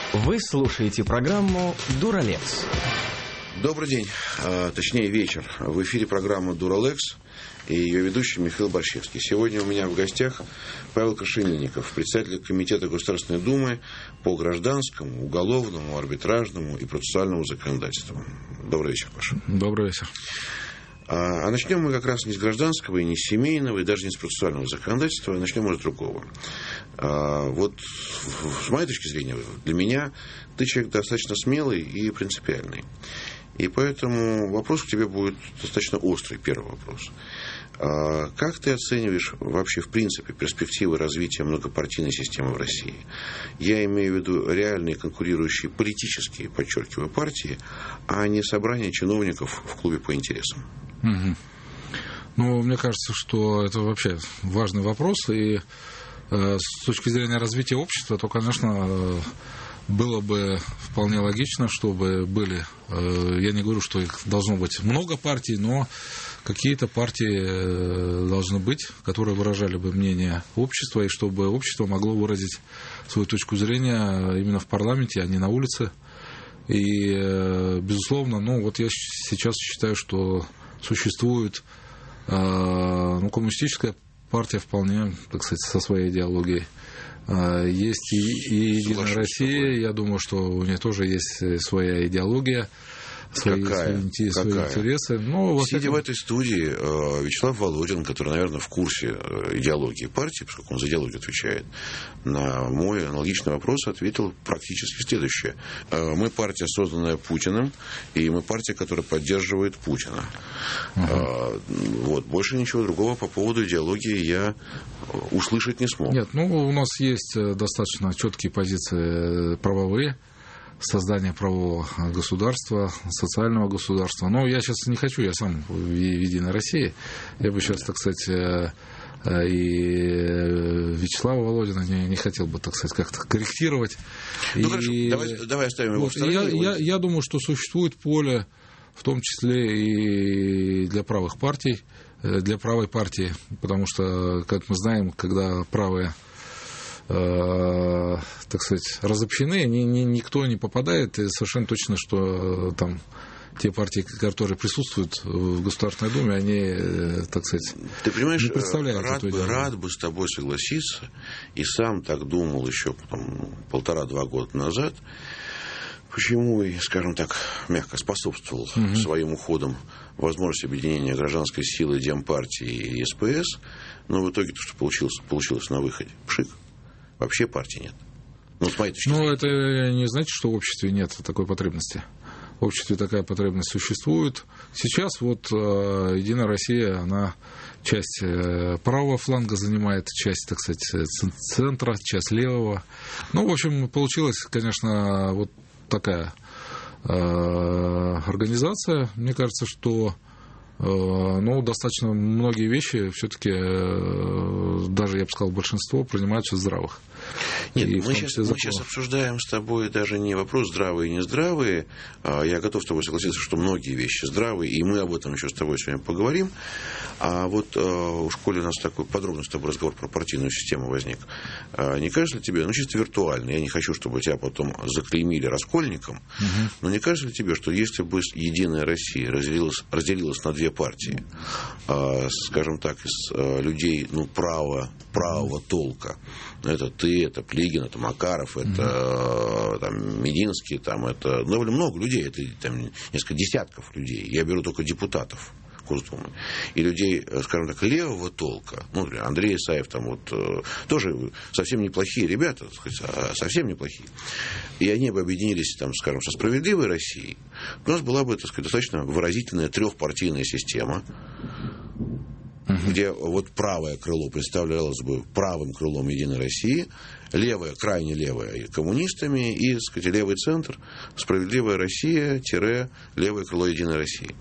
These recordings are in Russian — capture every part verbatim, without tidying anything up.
Вы слушаете программу «Дуралепс». Добрый день, а, точнее вечер. В эфире программа «Дуралепс» и ее ведущий Михаил Борщевский. Сегодня у меня в гостях Павел Крашенинников, председатель Комитета Государственной Думы по гражданскому, уголовному, арбитражному и процессуальному законодательству. Добрый вечер, Паша. Добрый вечер. А начнем мы как раз не с гражданского, и не с семейного, и даже не с процессуального законодательства, а начнем мы с другого. А вот с моей точки зрения, для меня ты человек достаточно смелый и принципиальный. И поэтому вопрос к тебе будет достаточно острый, первый вопрос. А как ты оцениваешь вообще, в принципе, перспективы развития многопартийной системы в России? Я имею в виду реальные конкурирующие политические, подчеркиваю, партии, а не собрание чиновников в клубе по интересам. Угу. Ну, мне кажется, что это вообще важный вопрос, и э, с точки зрения развития общества, то, конечно, э, было бы вполне логично, чтобы были, э, я не говорю, что их должно быть много партий, но какие-то партии э, должны быть, которые выражали бы мнение общества, и чтобы общество могло выразить свою точку зрения именно в парламенте, а не на улице. И, э, безусловно, ну, вот я сейчас считаю, что существует э, ну, коммунистическая партия вполне, так сказать, со своей идеологией. Э, есть и, и Единая Россия, я думаю, что у нее тоже есть своя идеология, свои, Какая? свои, Какая? свои интересы. Но, Сидя всяком... в этой студии, Вячеслав Володин, который, наверное, в курсе идеологии партии, поскольку он за идеологию отвечает, на мой аналогичный вопрос ответил практически следующее. Мы партия, созданная Путиным, и мы партия, которая поддерживает Путина. Uh-huh. Вот. Больше ничего другого по поводу идеологии я услышать не смог. Нет, ну, у нас есть достаточно четкие позиции правовые. Создание правового государства, социального государства. Но я сейчас не хочу, я сам в Единой России. Я бы сейчас, так сказать, и Вячеслава Володина не, не хотел бы, так сказать, как-то корректировать. Ну, и... хорошо, давай, давай оставим его вот, в стороне. Я, я, я думаю, что существует поле, в том числе и для правых партий, для правой партии, потому что, как мы знаем, когда правые, так сказать, разобщены, ни, ни, никто не попадает, и совершенно точно, что там те партии, которые присутствуют в Государственной Думе, они, так сказать, Ты понимаешь, не представляют рад эту бы, рад бы с тобой согласиться, и сам так думал еще там, полтора-два года назад, почему, скажем так, мягко способствовал угу. своим уходом возможность объединения гражданской силы, Демпартии и СПС, но в итоге то, что получилось, получилось на выходе, пшик. Вообще партии нет. Ну, с моей точки зрения. Ну, это не значит, что в обществе нет такой потребности. В обществе такая потребность существует. Сейчас вот э, Единая Россия, она часть э, правого фланга занимает, часть, так сказать, центра, часть левого. Ну, в общем, получилась, конечно, вот такая э, организация. Мне кажется, что ну, достаточно многие вещи все-таки, даже, я бы сказал, большинство принимаются здравых. Нет, мы сейчас, мы сейчас обсуждаем с тобой даже не вопрос здравые и нездравые. Я готов с тобой согласиться, что многие вещи здравые, и мы об этом еще с тобой сегодня поговорим. А вот уж коли у нас такой подробный с тобой разговор про партийную систему возник, не кажется ли тебе, ну, чисто виртуально, я не хочу, чтобы тебя потом заклеймили раскольником, угу. но не кажется ли тебе, что если бы Единая Россия разделилась, разделилась на две партии, скажем так, из людей, ну, право, правого толка, это ты, это Плигин, это Макаров, это mm-hmm. там, Мединский, там, это довольно много людей, это там, несколько десятков людей, я беру только депутатов Госдумы, и людей, скажем так, левого толка, ну, Андрей Исаев, там вот, тоже совсем неплохие ребята, совсем неплохие, и они бы объединились, там, скажем, со «Справедливой Россией», у нас была бы, так сказать, достаточно выразительная трехпартийная система, где вот правое крыло представлялось бы правым крылом Единой России, левое, крайне левое коммунистами, и, так сказать, левый центр «Справедливая Россия» – левое крыло Единой России.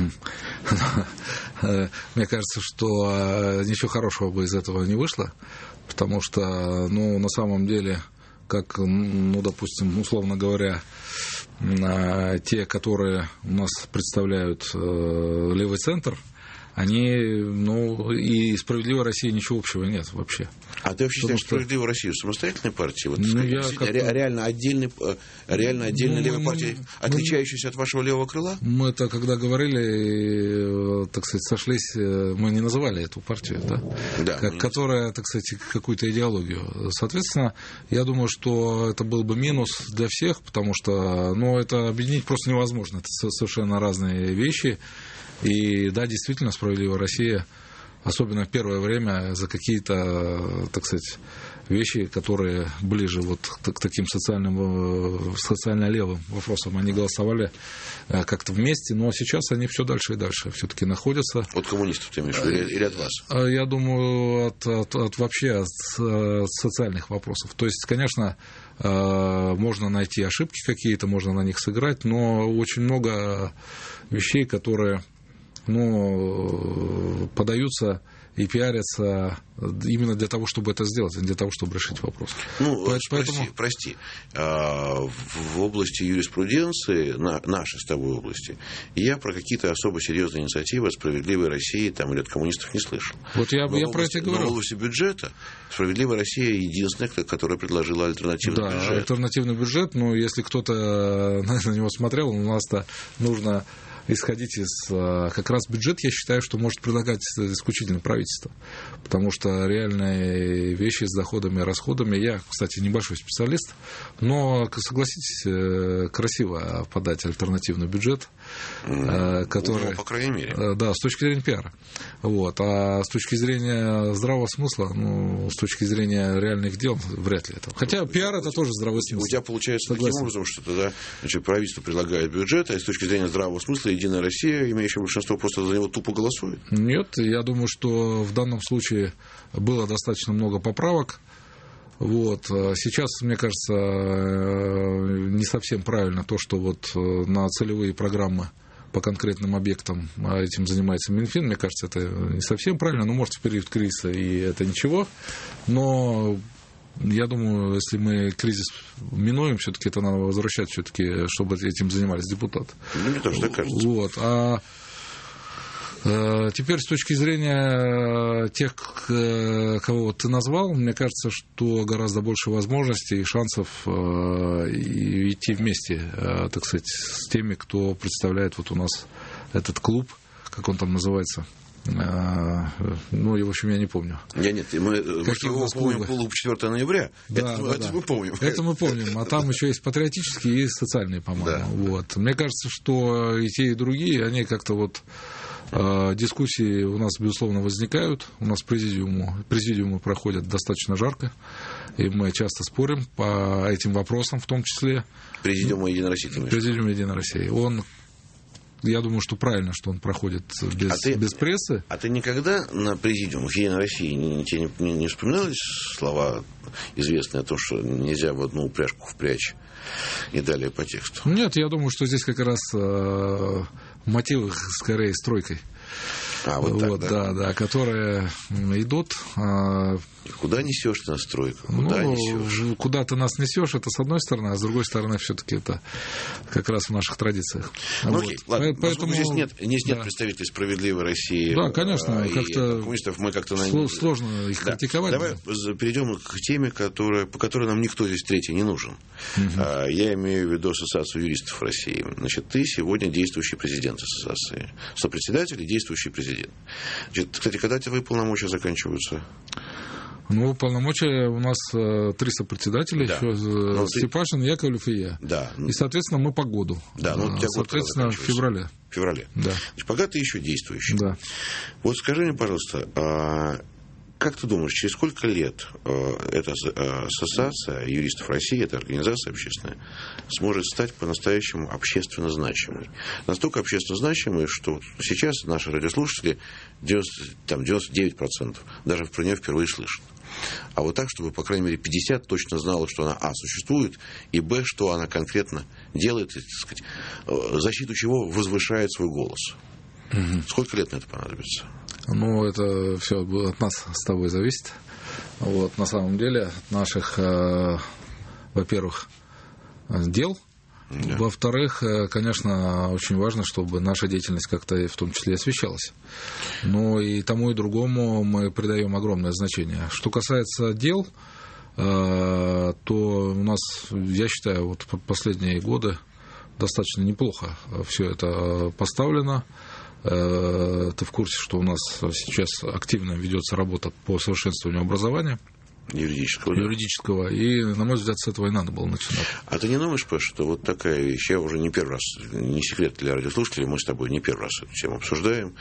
Мне кажется, что ничего хорошего бы из этого не вышло, потому что, ну, на самом деле, как, ну, допустим, условно говоря, те, которые у нас представляют левый центр, они, ну, и «Справедливая Россия» ничего общего нет вообще. А ты вообще считаешь, что «Справедливая Россия» самостоятельной партией? Вот, ну, сказать, я действительно, как-то... реально отдельной, реально отдельной ну, левой мы, партией, мы, отличающейся мы, от вашего левого крыла? Мы это когда говорили, так сказать, сошлись, мы не называли эту партию, да? Да, как, которая, так сказать, какую-то идеологию. Соответственно, я думаю, что это был бы минус для всех, потому что, ну, это объединить просто невозможно. Это совершенно разные вещи. И да, действительно, «Справедливая Россия», особенно в первое время, за какие-то, так сказать, вещи, которые ближе вот к таким социальным, социально-левым вопросам, они голосовали как-то вместе, но сейчас они все дальше и дальше все-таки находятся. От коммунистов ты имеешь в виду, или от вас? Я думаю, от, от, от вообще от социальных вопросов. То есть, конечно, можно найти ошибки какие-то, можно на них сыграть, но очень много вещей, которые, ну, подаются и пиарятся именно для того, чтобы это сделать, а не для того, чтобы решить вопрос. Ну, Поэтому... прости, прости. В области юриспруденции, на нашей с тобой области, я про какие-то особо серьезные инициативы от «Справедливой России» там, или от коммунистов не слышал. Вот я, я области, про это говорю. Но в области бюджета «Справедливая Россия» единственная, которая предложила альтернативный да, бюджет. Да, альтернативный бюджет, но если кто-то на него смотрел, у нас-то нужно... исходить из как раз бюджет, я считаю, что может предлагать исключительно правительство. Потому что реальные вещи с доходами и расходами, я, кстати, небольшой специалист, но, согласитесь, красиво подать альтернативный бюджет, mm, который... Ну, по крайней мере. Да, с точки зрения пиара. Вот. А с точки зрения здравого смысла, ну, с точки зрения реальных дел, вряд ли это. Хотя пиар это тоже здравый смысл. У тебя получается Согласен. Таким образом, что тогда, значит, правительство предлагает бюджет, а с точки зрения здравого смысла «Единая Россия», имеющая большинство, просто за него тупо голосует? Нет, я думаю, что в данном случае было достаточно много поправок. Вот. Сейчас, мне кажется, не совсем правильно то, что вот на целевые программы по конкретным объектам этим занимается Минфин. Мне кажется, это не совсем правильно. Ну, может, в период кризиса и это ничего. Но я думаю, если мы кризис минуем, все-таки это надо возвращать, все-таки, чтобы этим занимались депутаты. Ну, мне тоже так кажется. Вот. А теперь с точки зрения тех, кого ты назвал, мне кажется, что гораздо больше возможностей и шансов идти вместе, так сказать, с теми, кто представляет вот у нас этот клуб, как он там называется. Ну, и, в общем, я не помню. Я нет, мы, мы его помним клуб четвёртого ноября. Да, это, да, это да. мы помним. Это мы помним. А там еще есть патриотические и социальные, по-моему. Да. Вот. Мне кажется, что и те, и другие, они как-то вот дискуссии у нас, безусловно, возникают. У нас президиумы, президиумы проходят достаточно жарко, и мы часто спорим по этим вопросам в том числе. Президиум «Единой России». Президиум «Единой России». Он, я думаю, что правильно, что он проходит без, а ты, без прессы. А ты никогда на президиумах «Единой России» не, тебе не, не вспоминалось слова известные о том, что нельзя в одну упряжку впрячь и далее по тексту? Нет, я думаю, что здесь как раз э, мотивы скорее стройкой. А, вот так, вот, да? Да, да, которые идут. Э, Куда несешь ты нас, стройка? Куда ну, несешь? Куда ты нас несешь, это с одной стороны, а с другой стороны, все-таки это как раз в наших традициях. Ну, вот. окей, ладно. Поэтому здесь нет, здесь нет да. представителей «Справедливой России». Да, конечно, и как-то коммунистов мы как-то на... сложно их да. критиковать. Давай да. перейдем к теме, которая, по которой нам никто здесь третий не нужен. Угу. Я имею в виду Ассоциацию юристов России. Значит, ты сегодня действующий президент ассоциации, сопредседатель и действующий президент. Значит, кстати, когда твои полномочия заканчиваются? Ну, полномочия у нас три сопредседателя, да. еще Степашин, ты... Яковлев и я. Да. И, соответственно, мы по году. Да, ну, соответственно, в феврале. В феврале. Да. Значит, пока ты еще действующий. Да. Вот скажи мне, пожалуйста, как ты думаешь, через сколько лет эта ассоциация юристов России, эта организация общественная, сможет стать по-настоящему общественно значимой? Настолько общественно значимой, что сейчас наши радиослушатели девяносто, там, девяносто девять процентов даже про нее впервые слышат. А вот так, чтобы, по крайней мере, пятьдесят процентов точно знало, что она, а, существует, и, б, что она конкретно делает, так сказать, защиту чего возвышает свой голос. Угу. Сколько лет на это понадобится? Ну, это все от нас с тобой зависит. Вот, на самом деле, от наших, э, во-первых, дел, Да. Во-вторых, конечно, очень важно, чтобы наша деятельность как-то в том числе освещалась. Но и тому, и другому мы придаем огромное значение. Что касается дел, то у нас, я считаю, вот последние годы достаточно неплохо все это поставлено. Ты в курсе, что у нас сейчас активно ведется работа по совершенствованию образования юридического, юридического, и, на мой взгляд, с этого и надо было начинать. А ты не думаешь, Паш, что вот такая вещь, я уже не первый раз, не секрет для радиослушателей, мы с тобой не первый раз эту тему обсуждаем,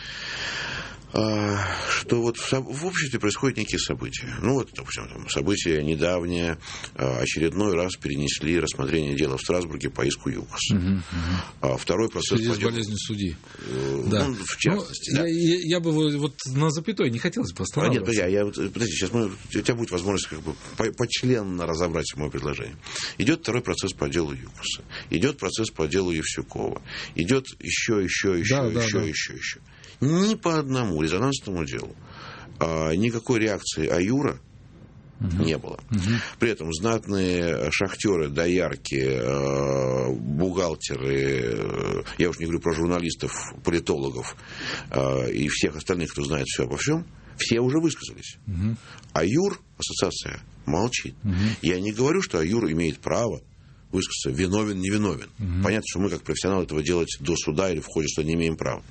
что вот в обществе происходят некие события. Ну, вот, допустим, там, события недавние, очередной раз перенесли рассмотрение дела в Страсбурге по иску ЮКОС. Угу, угу. Второй процесс... В связи с болезнью судьи. Ну, да. в частности. Ну, да. я, я, я бы вот на запятой не хотелось бы останавливаться. А нет, я, я, подожди, сейчас мы, у тебя будет возможность как бы почленно разобрать мое предложение. Идет второй процесс по делу ЮКОСа. Идет процесс по делу Евсюкова. Идет еще, еще, еще, да, еще, да, еще, да. еще. Ни по одному резонансному делу а, никакой реакции АЮРа угу. не было. Угу. При этом знатные шахтеры, доярки, э, бухгалтеры, э, я уж не говорю про журналистов, политологов э, и всех остальных, кто знает все обо всем, все уже высказались. Угу. АЮР, ассоциация, молчит. Угу. Я не говорю, что АЮР имеет право высказаться, виновен, не виновен. Угу. Понятно, что мы, как профессионалы, этого делать до суда или в ходе суда не имеем права.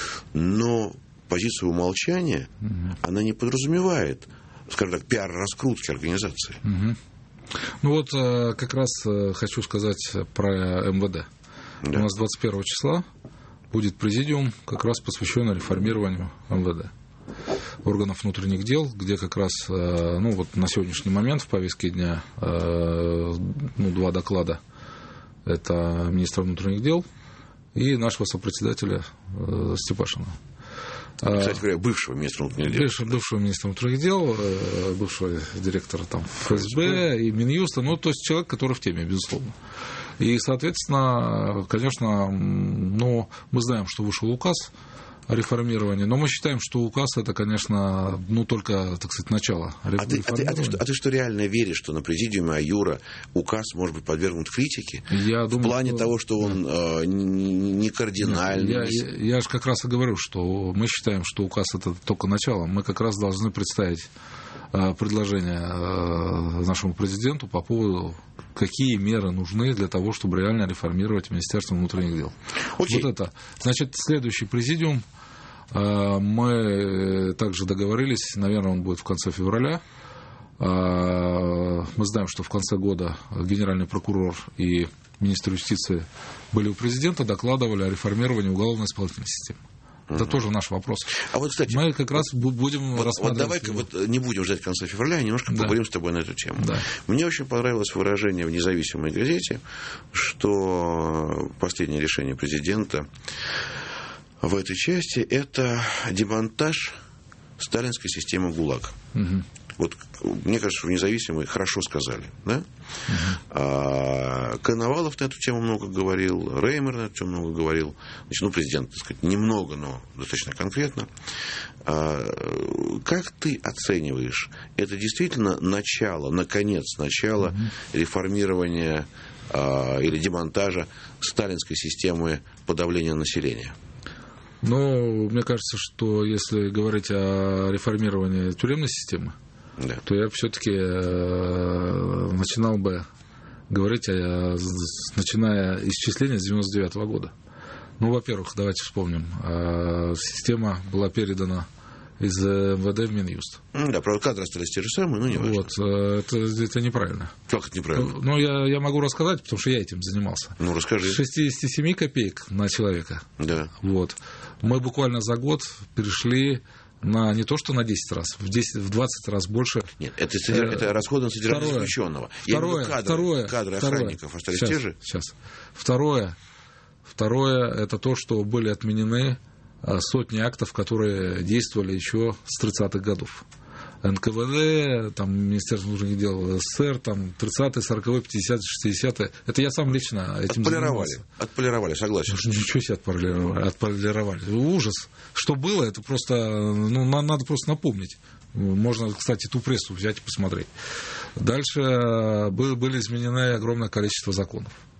Но позиция умолчания, угу. она не подразумевает, скажем так, пиар-раскрутки организации. Угу. Ну вот как раз хочу сказать про МВД. Да. У нас двадцать первого числа будет президиум, как раз посвященный реформированию МВД. Органов внутренних дел, где как раз, ну вот на сегодняшний момент в повестке дня ну, два доклада. Это министра внутренних дел и нашего сопредседателя Степашина. Кстати говоря, бывшего министра внутренних дел. Бывшего, бывшего министра внутренних дел, бывшего директора там, ФСБ и Минюста, ну, то есть человек, который в теме, безусловно. И, соответственно, конечно, ну, мы знаем, что вышел указ о реформировании, но мы считаем, что указ это, конечно, ну, только, так сказать, начало реформирования. А ты, а, ты, а, ты что, а ты что, реально веришь, что на президиуме АЮРа указ может быть подвергнут критике? Я в думаю, плане что... того, что он да. э, не кардинальный? Я, я, я же как раз и говорю, что мы считаем, что указ это только начало. Мы как раз должны представить э, предложение э, нашему президенту по поводу, какие меры нужны для того, чтобы реально реформировать Министерство внутренних дел. Окей. Вот это. Значит, следующий президиум. Мы также договорились, наверное, он будет в конце февраля. Мы знаем, что в конце года генеральный прокурор и министр юстиции были у президента, докладывали о реформировании уголовно-исполнительной системы. Это угу. тоже наш вопрос. А вот, кстати, мы как раз будем вот, рассматривать... Вот давай-ка вот не будем ждать конца февраля, а немножко да. поговорим с тобой на эту тему. Да. Мне очень понравилось выражение в «Независимой газете», что последнее решение президента в этой части – это демонтаж сталинской системы ГУЛАГа. Угу. Вот, мне кажется, что в «Независимой» хорошо сказали. Да? Угу. А, Коновалов на эту тему много говорил, Реймер на эту тему много говорил. Значит, ну, президент, так сказать, немного, но достаточно конкретно. А, как ты оцениваешь, это действительно начало, наконец, начало угу. реформирования а, или демонтажа сталинской системы подавления населения? Ну, мне кажется, что если говорить о реформировании тюремной системы, да. то я все-таки э, начинал бы говорить, о, начиная исчисление с девяносто девятого года. Ну, во-первых, давайте вспомним, э, система была передана из МВД в Минюст. Да, правда, кадры остались те же самые, но не важно. Вот, э, это, это неправильно. Как это неправильно? Ну, ну я, я могу рассказать, потому что я этим занимался. Ну, расскажи. С шестьдесят семь копеек на человека. Да. Вот. Мы буквально за год перешли на не то что на десять раз, в, десять, в двадцать раз больше. Нет, это, содерж... это расходы на содержание второе, заключенного. Второе, кадры, второе, кадры второе, охранников остались сейчас, те же? Сейчас. Второе, второе, это то, что были отменены сотни актов, которые действовали еще с тридцатых годов. эн ка вэ дэ, там, Министерство внутренних дел СССР, там, тридцатые, сороковые, пятидесятые, шестидесятые. Это я сам лично этим отполировали, занимался. Отполировали, согласен. Ну, ничего себе отполировали, отполировали. Ужас. Что было, это просто, ну, надо просто напомнить. Можно, кстати, ту прессу взять и посмотреть. Дальше были изменены огромное количество законов.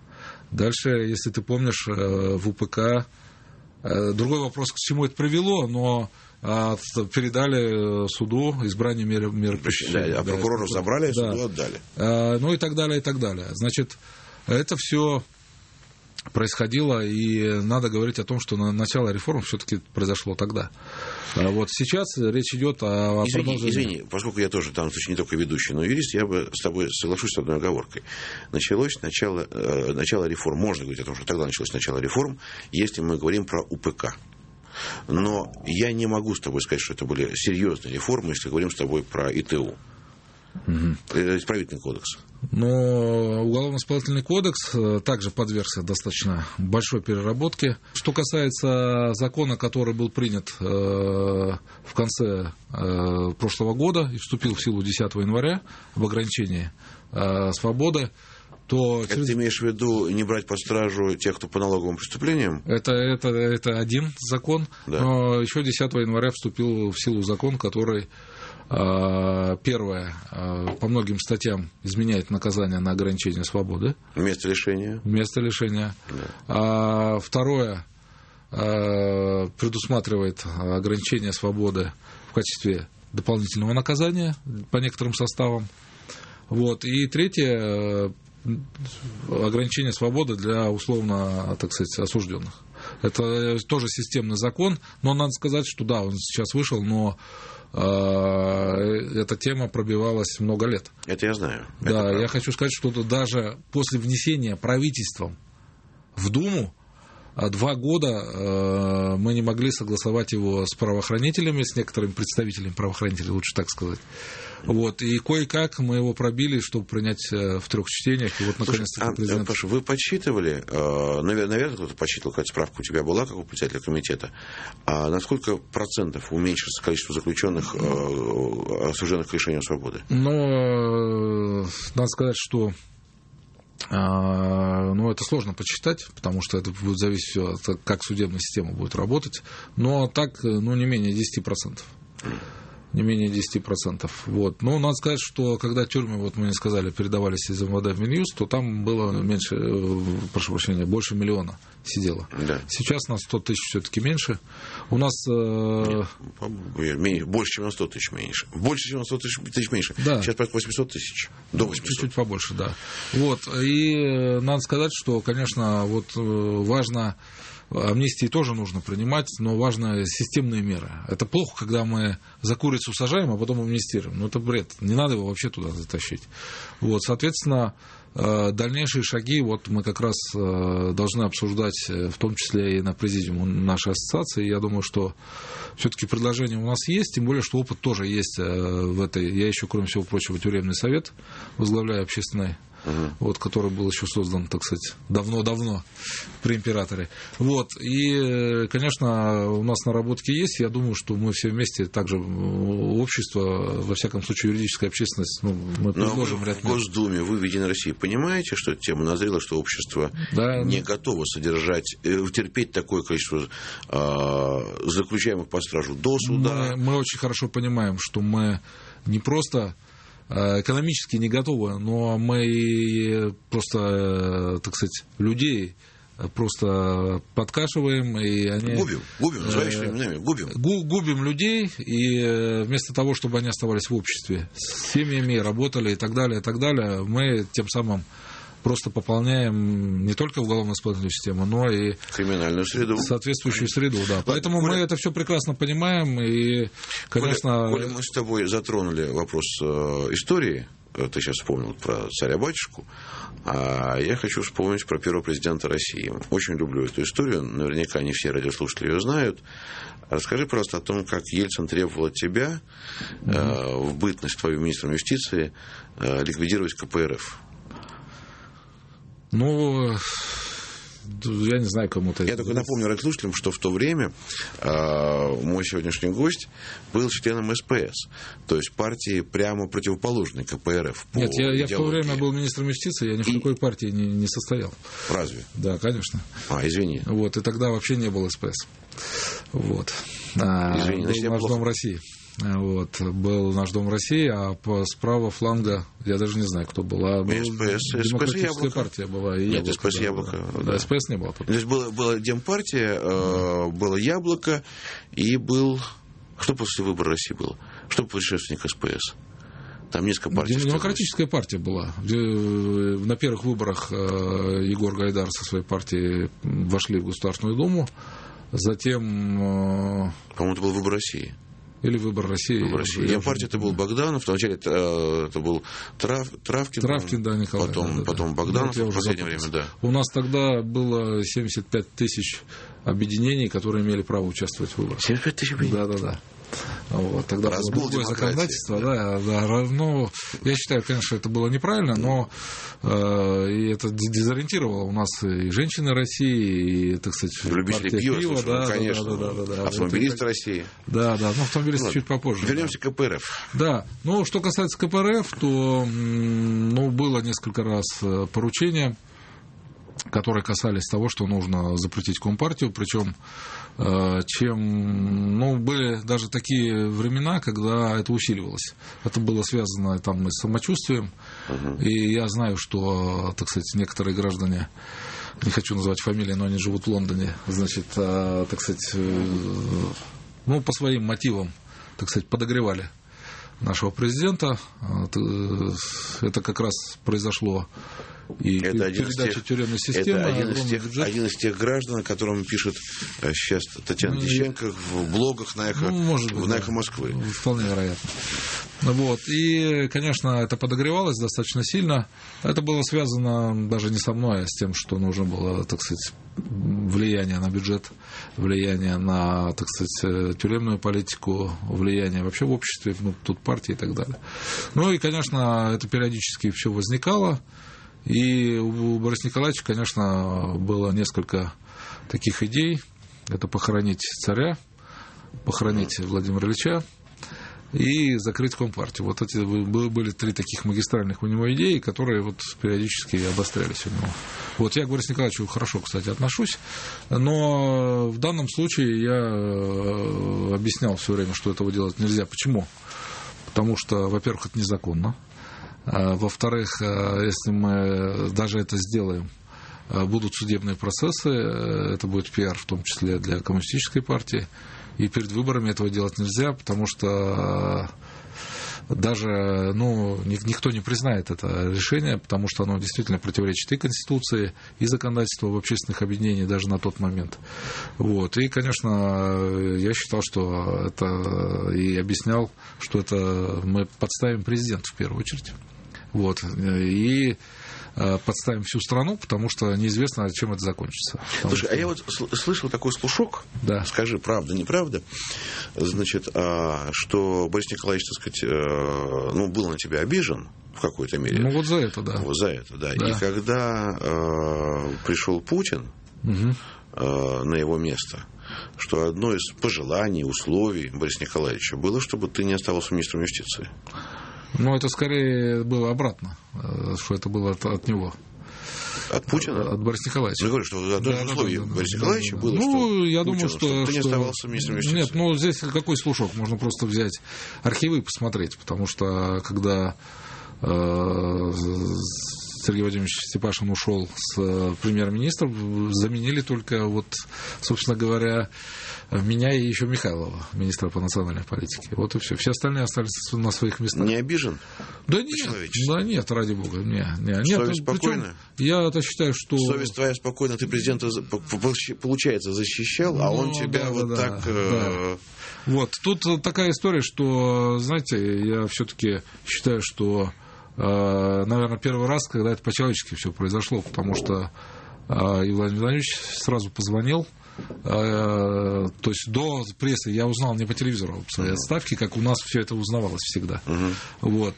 Дальше, если ты помнишь, в УПК, другой вопрос, к чему это привело, но передали суду избрание меры, меры пресечения. Да, а прокуроров да, забрали, а да. суду отдали. Ну и так далее, и так далее. Значит, это все происходило, и надо говорить о том, что начало реформ все-таки произошло тогда. А вот сейчас речь идет о, о извини, продолжении. Извини, поскольку я тоже там не только ведущий, но и юрист, я бы с тобой соглашусь с одной оговоркой. Началось начало, э, начало реформ, можно говорить о том, что тогда началось начало реформ, если мы говорим про УПК. Но я не могу с тобой сказать, что это были серьезные реформы, если говорим с тобой про ИТУ. Угу. Исправительный кодекс. Но Уголовно-исполнительный кодекс также подвергся достаточно большой переработке. Что касается закона, который был принят в конце прошлого года и вступил в силу десятого января об ограничении свободы, то... Это через... ты имеешь в виду не брать под стражу тех, кто по налоговым преступлениям? Это, это, это один закон, да. Но еще десятого января вступил в силу закон, который... Первое, по многим статьям изменяет наказание на ограничение свободы. Место лишения. Место лишения. Да. Второе, предусматривает ограничение свободы в качестве дополнительного наказания по некоторым составам. Вот. И третье, ограничение свободы для условно, так сказать, осужденных. Это тоже системный закон, но надо сказать, что да, он сейчас вышел, но эта тема пробивалась много лет. Это я знаю. Да, я хочу сказать, что даже после внесения правительством в Думу два года мы не могли согласовать его с правоохранителями, с некоторыми представителями правоохранителей, лучше так сказать. Вот, и кое-как мы его пробили, чтобы принять в трех чтениях. И вот, наконец-то, а, президент... Паша, вы подсчитывали, наверное, кто-то подсчитывал, какая-то справка у тебя была, как у председателя комитета, а на сколько процентов уменьшится количество заключенных, осужденных к лишению свободы? Ну, надо сказать, что ну, это сложно подсчитать, потому что это будет зависеть все от того, как судебная система будет работать. Но так, ну, не менее десять процентов. Не менее десять процентов. Вот. Но надо сказать, что когда тюрьмы, вот мы не сказали, передавались из МВД в Минюст, то там было меньше, прошу прощения, больше миллиона сидело. Да. Сейчас на сто тысяч все-таки меньше. У нас... Нет, больше, чем на сто тысяч меньше. Больше, чем на сто тысяч меньше. Да. Сейчас порядка восемьсот тысяч. До восьмисот. Чуть-чуть побольше, да. Вот. И надо сказать, что, конечно, вот важно... Амнистии тоже нужно принимать, но важны системные меры. Это плохо, когда мы за курицу сажаем, а потом амнистируем. Ну, это бред. Не надо его вообще туда затащить. Вот, соответственно, дальнейшие шаги вот мы как раз должны обсуждать, в том числе и на президиуме нашей ассоциации. Я думаю, что все-таки предложение у нас есть, тем более, что опыт тоже есть в этой. Я еще, кроме всего прочего, тюремный совет возглавляю общественный. Uh-huh. Вот, который был еще создан, так сказать, давно-давно при императоре. Вот. И, конечно, у нас наработки есть. Я думаю, что мы все вместе, также общество, во всяком случае, юридическая общественность, ну, мы предложим ряд мер. В Госдуме вы в «Единой России» понимаете, что эта тема назрела, что общество да. не готово содержать, терпеть такое количество э, заключаемых под стражу до суда? Мы, мы очень хорошо понимаем, что мы не просто... экономически не готовы, но мы просто, так сказать, людей просто подкашиваем, и они... Губим, губим, называешь именами, губим. Губим людей, и вместо того, чтобы они оставались в обществе, с семьями, работали и так далее, и так далее, мы тем самым просто пополняем не только уголовно-исполнительную систему, но и криминальную среду, соответствующую среду, да. Поэтому Коля, мы это все прекрасно понимаем, и, конечно... Коля, Коля, мы с тобой затронули вопрос истории, ты сейчас вспомнил про царя-батюшку, а я хочу вспомнить про первого президента России. Очень люблю эту историю, наверняка не все радиослушатели ее знают. Расскажи, пожалуйста, о том, как Ельцин требовал от тебя, угу. э, в бытность твою министром юстиции, э, ликвидировать ка пэ эр эф. Ну, я не знаю, кому-то... Я только напомню радиослушателям, что в то время э, мой сегодняшний гость был членом эс пэ эс, то есть партии прямо противоположной ка пэ эр эф. Нет, я, я в то время был министром юстиции, я ни в и... какой партии не, не состоял. Разве? Да, конечно. А, извини. Вот, и тогда вообще не было эс пэ эс. Вот. А, извини, был наш Дом России. Вот, был наш Дом России, а по справа фланга, я даже не знаю, кто был. А СПС, Демократическая партия была. И Нет, Яблоко, СПС да, Яблоко. Да, Да. да, СПС не было. То есть была, была Демпартия, э, было Яблоко, и был... Что после выбора России было? Что предшественник СПС? Там несколько партий. Демократическая партия была. На первых выборах Егор Гайдар со своей партией вошли в Государственную Думу. Затем... По-моему, это был выбор России. Или выбор России. Выбор России. Демпартия это был Богданов, вначале это, это был Трав, Травкин, Травкин, да, Николай. Потом, да, потом да. Богданов Вот в последнее время, да. У нас тогда было семьдесят пять тысяч объединений, которые имели право участвовать в выборах. семьдесят пять тысяч объединений? Да, да, да. Вот, тогда Разгул было другое демократии. законодательство, да, да, ну, я считаю, конечно, это было неправильно, но э, и это дезориентировало у нас и женщины России, и, так сказать, любители пива, пива, слушай, да, ну, конечно, да, да, да, да, автомобилисты вот, России. Да, да, но автомобилисты ну, чуть попозже. Вернемся да. к КПРФ. Да, ну, что касается КПРФ, то, ну, было несколько раз поручения, которые касались того, что нужно запретить Компартию, причем чем, ну, были даже такие времена, когда это усиливалось. Это было связано там и с самочувствием, uh-huh. и я знаю, что, так сказать, некоторые граждане, не хочу называть фамилии, но они живут в Лондоне, значит, так сказать, ну, по своим мотивам, так сказать, подогревали нашего президента. Это как раз произошло и это передача тех, тюремной системы. Это один из, тех, один из тех граждан, о котором пишет сейчас Татьяна ну, Дьяченко в блогах на Эхо, ну, может быть, на да, Эхо Москвы. Вполне вероятно. Вот. И, конечно, это подогревалось достаточно сильно. Это было связано даже не со мной, а с тем, что нужно было, так сказать, влияние на бюджет, влияние на, так сказать, тюремную политику, влияние вообще в обществе, ну, тут партии и так далее. Ну и, конечно, это периодически все возникало. И у Бориса Николаевича, конечно, было несколько таких идей. Это похоронить царя, похоронить Владимира Ильича и закрыть Компартию. Вот эти были три таких магистральных у него идеи, которые вот периодически обострялись у него. Вот я к Борису Николаевичу хорошо, кстати, отношусь, но в данном случае я объяснял все время, что этого делать нельзя. Почему? Потому что, во-первых, это незаконно. Во-вторых, если мы даже это сделаем, будут судебные процессы, это будет пиар, в том числе для коммунистической партии, и перед выборами этого делать нельзя, потому что даже, ну, никто не признает это решение, потому что оно действительно противоречит и Конституции, и законодательству об общественных объединениях даже на тот момент. Вот. И, конечно, я считал, что это, и объяснял, что это мы подставим президента в первую очередь. Вот. И подставим всю страну, потому что неизвестно, чем это закончится. Слушай, что... а я вот слышал такой слушок, да. Скажи, правда, неправда, значит, что Борис Николаевич, так сказать, ну, был на тебя обижен в какой-то мере. Ну, вот за это, да. Вот за это, да. да. И когда э, пришел Путин угу. э, на его место, что одно из пожеланий, условий Бориса Николаевича было, чтобы ты не оставался министром юстиции. Ну, это скорее было обратно, что это было от, от него. От Путина? От Бориса Николаевича. Я говорю, что одно из да, условий да, да, Бориса да, Николаевича да, да. было, ну, что я Путину, думаю, что, чтобы ты не что... оставался министром юстиции. Нет, ну, здесь какой слушок? Можно просто взять архивы и посмотреть, потому что, когда э, Сергей Владимирович Степашин ушел с премьер-министром, заменили только, вот, собственно говоря, меня и еще Михайлова, министра по национальной политике. Вот и все. Все остальные остались на своих местах. Не обижен? Да нет, да нет, ради бога. Не, не, нет. Совесть спокойна? Я это считаю, что... Совесть твоя спокойна, ты президента, получается, защищал, ну, а он тебя да, вот да, так... Да. Э... Вот, тут такая история, что, знаете, я все-таки считаю, что, наверное, первый раз, когда это по-человечески все произошло, потому что и Владимир Владимирович сразу позвонил. То есть до прессы я узнал не по телевизору об своей отставке, как у нас все это узнавалось всегда. Uh-huh. Вот.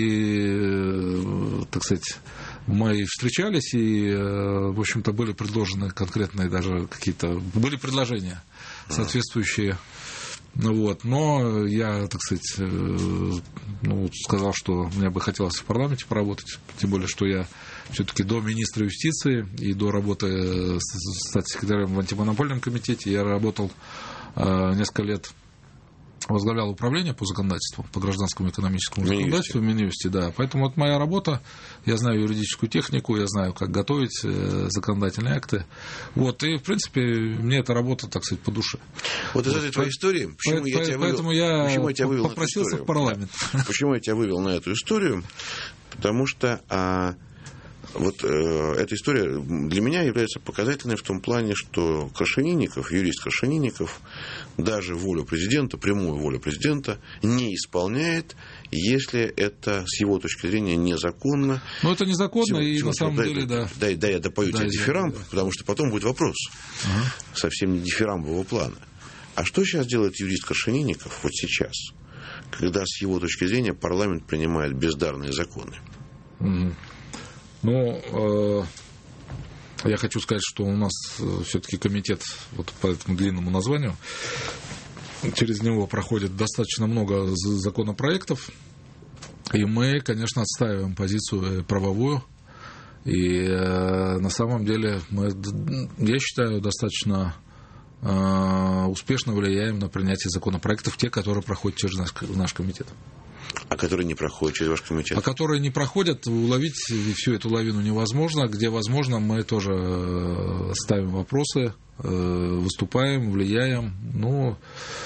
И, так сказать, мы встречались, и, в общем-то, были предложены конкретные даже какие-то... Были предложения соответствующие. Вот. Но я, так сказать, ну, сказал, что мне бы хотелось в парламенте поработать, тем более, что я все-таки до министра юстиции и до работы стать секретарем в антимонопольном комитете я работал э, несколько лет возглавлял управление по законодательству, по гражданскому и экономическому законодательству в Минюсте, да. Поэтому вот моя работа, я знаю юридическую технику, я знаю, как готовить законодательные акты. Вот, и, в принципе, мне эта работа, так сказать, по душе. Вот из вот, этой твоей истории, почему по, я тебя вывел, поэтому я, почему я тебя вывел попросился в парламент. Почему я тебя вывел на эту историю? Потому что... А... Вот э, эта история для меня является показательной в том плане, что Крашенинников, юрист Крашенинников, даже волю президента, прямую волю президента не исполняет, если это с его точки зрения незаконно. Ну, это незаконно, и Чего, на самом дай, деле, да. Дай, дай я допою тебе дифирамб, да. Потому что потом будет вопрос ага. совсем не дифирамбового плана. А что сейчас делает юрист Крашенинников вот сейчас, когда с его точки зрения парламент принимает бездарные законы? Угу. Ну, э, я хочу сказать, что у нас все-таки комитет вот по этому длинному названию, через него проходит достаточно много законопроектов, и мы, конечно, отстаиваем позицию правовую, и э, на самом деле мы, я считаю, достаточно э, успешно влияем на принятие законопроектов, те, которые проходят через наш, наш комитет. А которые не проходят через ваш комитет? А которые не проходят, уловить всю эту лавину невозможно. Где возможно, мы тоже ставим вопросы, выступаем, влияем. Ну,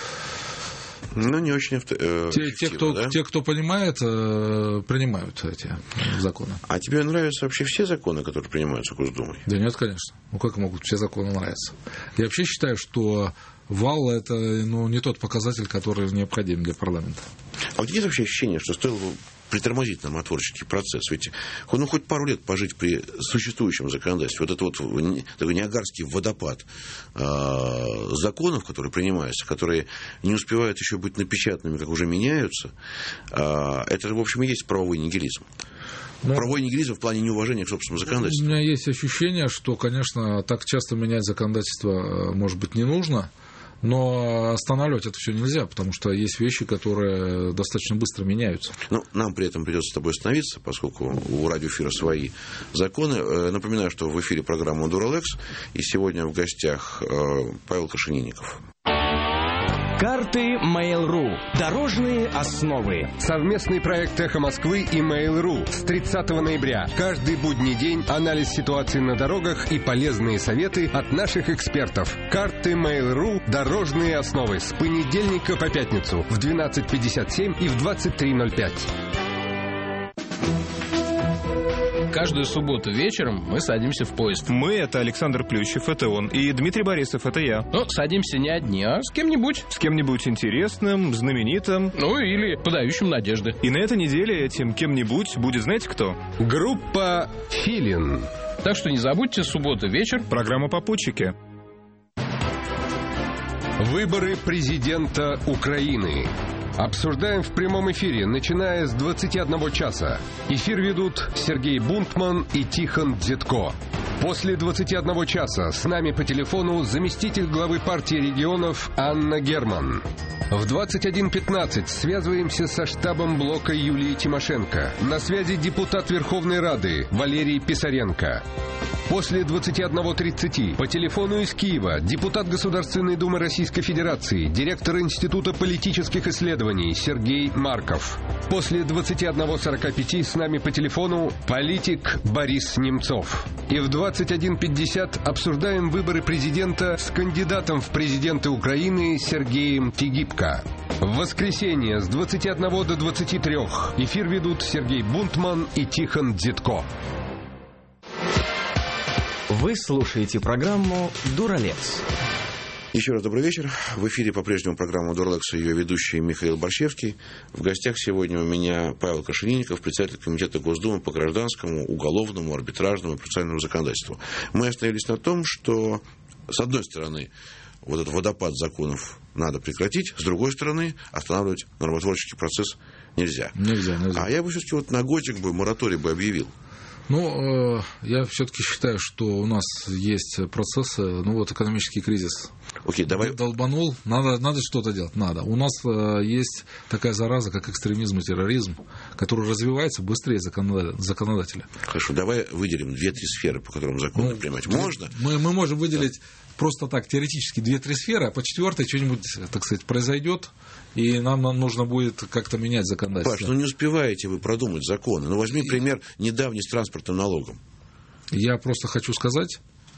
ну не очень авто, э, те, те, кто, да? те, кто понимает, принимают эти законы. А тебе нравятся вообще все законы, которые принимаются Госдумой? Да нет, конечно. Ну, как могут все законы нравиться? Я вообще считаю, что вал – это ну, не тот показатель, который необходим для парламента. А вот есть вообще ощущение, что стоило бы притормозить нормотворческий процесс? Ведь ну, хоть пару лет пожить при существующем законодательстве. Вот это вот такой ниагарский водопад э, законов, которые принимаются, которые не успевают еще быть напечатанными, как уже меняются, э, это, в общем, и есть правовой нигилизм. Но правовой нигилизм в плане неуважения к собственному законодательству. У меня есть ощущение, что, конечно, так часто менять законодательство, может быть, не нужно. Но останавливать это все нельзя, потому что есть вещи, которые достаточно быстро меняются. Ну, нам при этом придется с тобой остановиться, поскольку у радиоэфира свои законы. Напоминаю, что в эфире программа «Дуралекс», и сегодня в гостях Павел Крашенинников. Карты Mail.ru. Дорожные основы. Совместный проект «Эхо Москвы» и Mail.ru с тридцатого ноября. Каждый будний день анализ ситуации на дорогах и полезные советы от наших экспертов. Карты Mail.ru. Дорожные основы. С понедельника по пятницу в двенадцать пятьдесят семь и в двадцать три ноль пять. Каждую субботу вечером мы садимся в поезд. Мы — это Александр Плющев, это он, и Дмитрий Борисов, это я. Ну, садимся не одни, а с кем-нибудь. С кем-нибудь интересным, знаменитым. Ну, или подающим надежды. И на этой неделе этим кем-нибудь будет, знаете кто? Группа «Филин». Так что не забудьте, суббота вечер. Программа «Попутчики». Выборы президента Украины. Обсуждаем в прямом эфире, начиная с двадцати одного часа. Эфир ведут Сергей Бунтман и Тихон Дзитко. После двадцати одного часа с нами по телефону заместитель главы партии регионов Анна Герман. В двадцать один пятнадцать связываемся со штабом блока Юлии Тимошенко. На связи депутат Верховной Рады Валерий Писаренко. После двадцати одного тридцати по телефону из Киева депутат Государственной Думы Российской Федерации, директор Института политических исследований Сергей Марков. После двадцати одного сорока пяти с нами по телефону политик Борис Немцов. И в двадцать один пятьдесят обсуждаем выборы президента с кандидатом в президенты Украины Сергеем Тигипко. В воскресенье с двадцати одного до двадцати трёх эфир ведут Сергей Бунтман и Тихон Дзитко. Вы слушаете программу «Дуралекс». Еще раз добрый вечер. В эфире по-прежнему программа «Дуралекс» и ее ведущий Михаил Борщевский. В гостях сегодня у меня Павел Крашенинников, председатель комитета Госдумы по гражданскому, уголовному, арбитражному и процессуальному законодательству. Мы остановились на том, что, с одной стороны, вот этот водопад законов надо прекратить, с другой стороны, останавливать нормотворческий процесс нельзя. Нельзя, нельзя. А я бы все-таки вот на годик бы мораторий бы объявил. Ну, я все-таки считаю, что у нас есть процессы, ну вот экономический кризис Окей, давай. Долбанул, надо, надо что-то делать, надо. У нас э, есть такая зараза, как экстремизм и терроризм, который развивается быстрее законодателя. Хорошо, давай выделим две-три сферы, по которым законы ну, принимать. Можно? Мы, мы можем выделить да. просто так, теоретически, две-три сферы, а по четвертой что-нибудь, так сказать, произойдет, и нам, нам нужно будет как-то менять законодательство. Паш, ну не успеваете вы продумать законы. Ну возьми пример недавний с транспортным налогом. Я просто хочу сказать,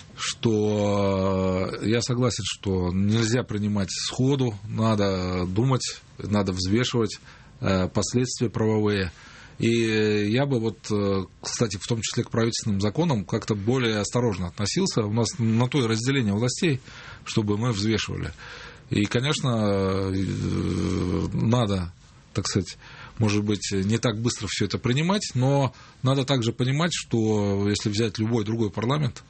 что я согласен, что нельзя принимать сходу, надо думать, надо взвешивать последствия правовые. И я бы вот, кстати, в том числе к правительственным законам как-то более осторожно относился. У нас на то и разделение властей, чтобы мы взвешивали. И, конечно, надо, так сказать, может быть, не так быстро все это принимать, но надо также понимать, что если взять любой другой парламент,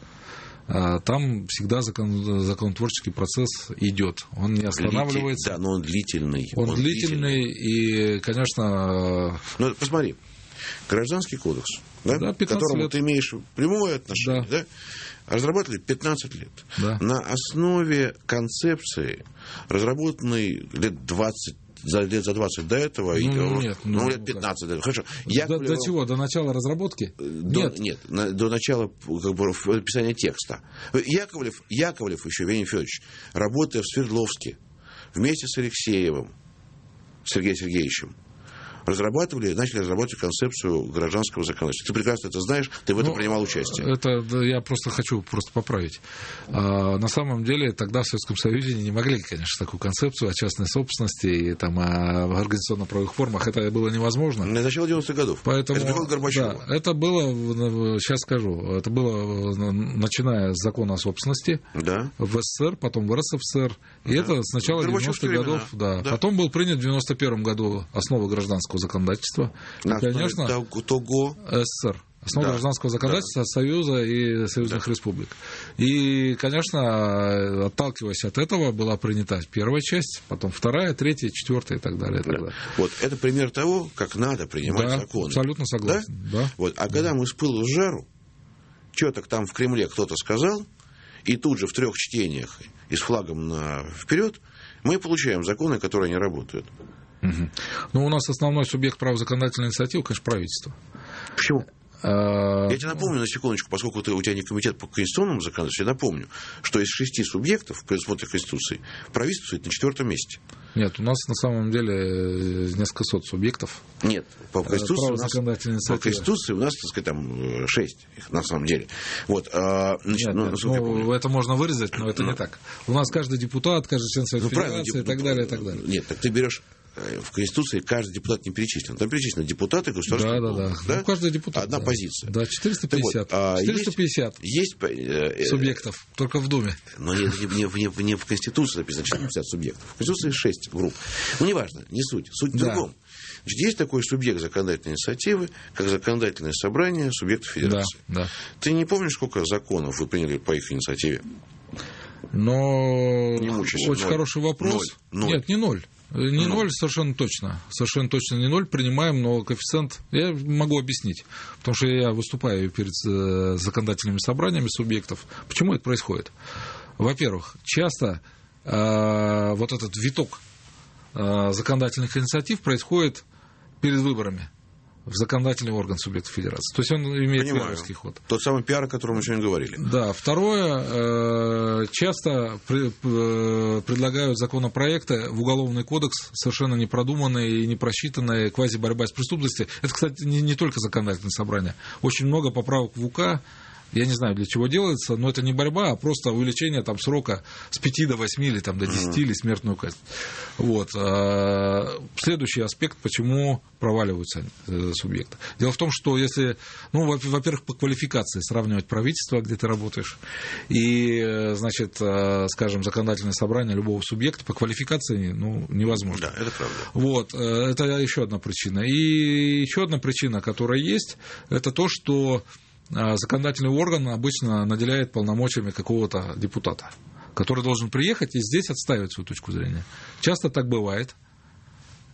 там всегда закон, законотворческий процесс идет. Он не останавливается. Да, но он длительный. Он, он длительный, длительный, и, конечно... Ну, посмотри, Гражданский кодекс, да, да, к которому лет. Ты имеешь прямое отношение, да. Да, разрабатывали пятнадцать лет. Да. На основе концепции, разработанной лет двадцать, за, лет за двадцать до этого, ну, и, нет, ну, ну, лет пятнадцать до этого. Хорошо. До, Яковлев... до чего? До начала разработки? До, нет. Нет, на, до начала как бы, написания текста. Яковлев, Яковлев еще, Евгений Федорович, работая в Свердловске, вместе с Алексеевым, Сергеем Сергеевичем, разрабатывали, начали разрабатывать концепцию гражданского законодательства. Ты прекрасно это знаешь, ты в этом ну, принимал участие. Это да, я просто хочу просто поправить. А, на самом деле тогда в Советском Союзе не могли, конечно, такую концепцию о частной собственности и там, о организационно-правовых формах. Это было невозможно. На начало девяностых годов. Поэтому, это приход Горбачева. Да, это было, сейчас скажу, это было начиная с закона о собственности да. в СССР, потом в РСФСР. И да. это с начала девяностых годов. Да. Да. Потом был принят в девяносто первом году основа гражданского законодательства. И, конечно, того... СССР. Основа да. гражданского законодательства да. Союза и союзных да. республик. И, конечно, отталкиваясь от этого, была принята первая часть, потом вторая, третья, четвертая и так далее. И так да. далее. Вот это пример того, как надо принимать да, законы. Абсолютно согласен. Да? Да? Вот. А да. когда мы с пылу с жару, что-то там в Кремле кто-то сказал, и тут же в трех чтениях и с флагом на... вперед, мы получаем законы, которые не работают. Угу. Ну, у нас основной субъект права законодательной инициативы, конечно, правительство. Почему? Я тебе напомню, на секундочку, поскольку ты, у тебя не комитет по конституционному законодательству, я напомню, что из шести субъектов предусмотренных Конституцией правительство стоит на четвертом месте. Нет, у нас на самом деле несколько сот субъектов. Нет, по Конституции, у нас, по Конституции у нас, так сказать, там шесть их на самом деле. Вот, а, значит, нет, ну, нет, ну, это можно вырезать, но это но. не так. У нас каждый депутат, каждый член Совета ну, Федерации и так далее, и так далее. Нет, так ты берешь... В Конституции каждый депутат не перечислен. Там перечислены депутаты государственных да, да, да. да? Ну, каждый депутат. Одна да. позиция. Да, четыреста пятьдесят. Вот, четыреста пятьдесят есть, есть субъектов, только в Думе. Но не, не, не, не в Конституции написано четыреста пятьдесят субъектов. В Конституции шесть групп. Ну, неважно, не суть. Суть в да. другом. Значит, есть такой субъект законодательной инициативы, как законодательное собрание субъектов федерации. Да, да. Ты не помнишь, сколько законов вы приняли по их инициативе? Но очень ноль. Хороший вопрос. Ноль. Ноль. Нет, не ноль. Не ноль, совершенно точно. Совершенно точно не ноль. Принимаем, но коэффициент... Я могу объяснить. Потому что я выступаю перед законодательными собраниями субъектов. Почему это происходит? Во-первых, часто э, вот этот виток э, законодательных инициатив происходит перед выборами в законодательный орган субъектов федерации. То есть он имеет пиаровский ход. Тот самый пиар, о котором мы сегодня говорили. Да. Второе. Часто предлагают законопроекты в Уголовный кодекс совершенно непродуманные и непросчитанные, квази-борьба с преступностью. Это, кстати, не, не только законодательное собрание. Очень много поправок в УК. Я не знаю, для чего делается, но это не борьба, а просто увеличение там, срока с пяти до восьми или там, до десяти, mm-hmm. или смертную казнь. Вот. Следующий аспект, почему проваливаются субъекты. Дело в том, что если, ну, во-первых, по квалификации сравнивать правительство, где ты работаешь, и, значит, скажем, законодательное собрание любого субъекта по квалификации ну, невозможно. Да, это правда. Вот. Это еще одна причина. И еще одна причина, которая есть, это то, что законодательный орган обычно наделяет полномочиями какого-то депутата, который должен приехать и здесь отстаивать свою точку зрения. Часто так бывает.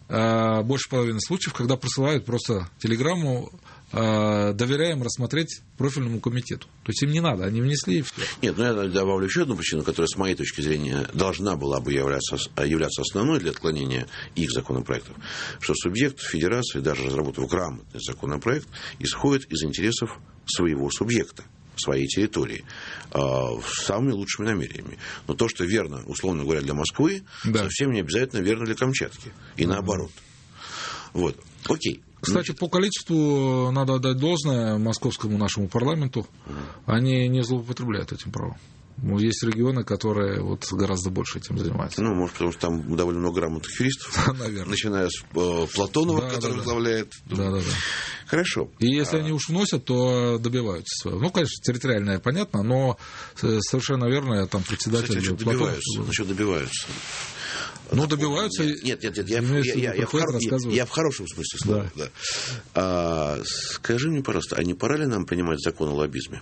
э, больше половины случаев, когда присылают просто телеграмму, э, доверяем рассмотреть профильному комитету. То есть им не надо, они внесли и все. Нет, ну я добавлю еще одну причину, которая, с моей точки зрения, должна была бы являться, являться основной для отклонения их законопроектов, что субъект федерации, даже разработав грамотный законопроект, исходит из интересов своего субъекта, своей территории, э, самыми лучшими намерениями. Но то, что верно, условно говоря, для Москвы, да, совсем не обязательно верно для Камчатки. И mm-hmm. наоборот. Вот. Окей. Кстати, Значит... по количеству надо отдать должное московскому нашему парламенту. Mm-hmm. Они не злоупотребляют этим правом. Есть регионы, которые вот гораздо больше этим занимаются. Ну, может, потому что там довольно много грамотных юристов. Наверное. Начиная с э, Платонова, да, который да, возглавляет. Да, да, да. Хорошо. И если а... они уж вносят, то добиваются своего. Ну, конечно, территориальное понятно, но совершенно верно, там председатель... Кстати, добиваются. Насчет добиваются. Ну, добиваются... Нет, нет, нет, я, я, я, я, в, хор... я в хорошем смысле слова. Да. Да. А, скажи мне, пожалуйста, а не пора ли нам принимать закон о лоббизме?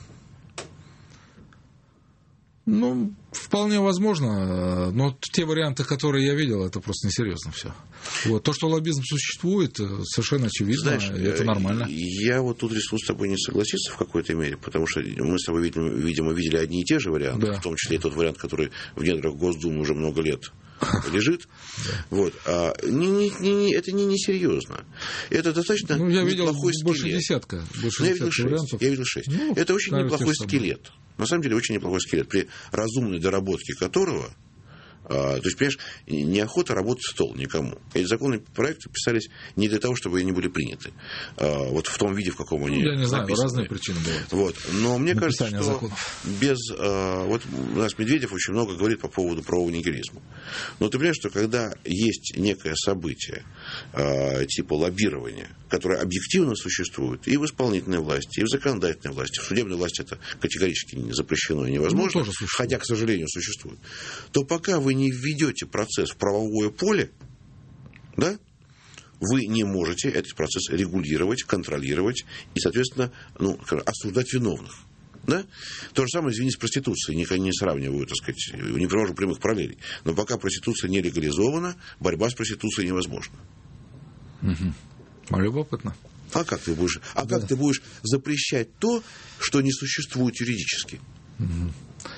Ну, вполне возможно, но те варианты, которые я видел, это просто несерьезно все. Вот. То, что лоббизм существует, совершенно очевидно, знаешь, и это нормально. Я вот тут рискну с тобой не согласиться в какой-то мере, потому что мы с тобой, видимо, видели одни и те же варианты, да, в том числе и тот вариант, который в недрах Госдумы уже много лет лежит. Вот. А, не, не, не, это не несерьезно. Это достаточно ну, я неплохой видел больше скелет. Десятка, больше ну, я, десятка видел вариантов. шесть, я видел шесть. Ну, это очень неплохой скелет. На самом деле, очень неплохой скелет, при разумной доработке которого, а, то есть, понимаешь, неохота работать в стол никому. Эти законные проекты писались не для того, чтобы они были приняты. А, вот в том виде, в каком они ну, я не знаю, написаны. Разные причины бывают. Вот. Но мне написание кажется, что законов. без... А, вот у нас Медведев очень много говорит по поводу правового нигилизма. Но ты понимаешь, что когда есть некое событие а, типа лоббирования, которое объективно существует и в исполнительной власти, и в законодательной власти, в судебной власти это категорически запрещено и невозможно, ну, хотя, к сожалению, существует, то пока вы не введете процесс в правовое поле, да, вы не можете этот процесс регулировать, контролировать и, соответственно, ну, осуждать виновных. Да? То же самое, извини, с проституцией. Никогда не сравниваю, так сказать, не привожу прямых параллелей. Но пока проституция не легализована, борьба с проституцией невозможна. Угу. Любопытно. А как ты будешь, а да. как ты будешь запрещать то, что не существует юридически? Угу.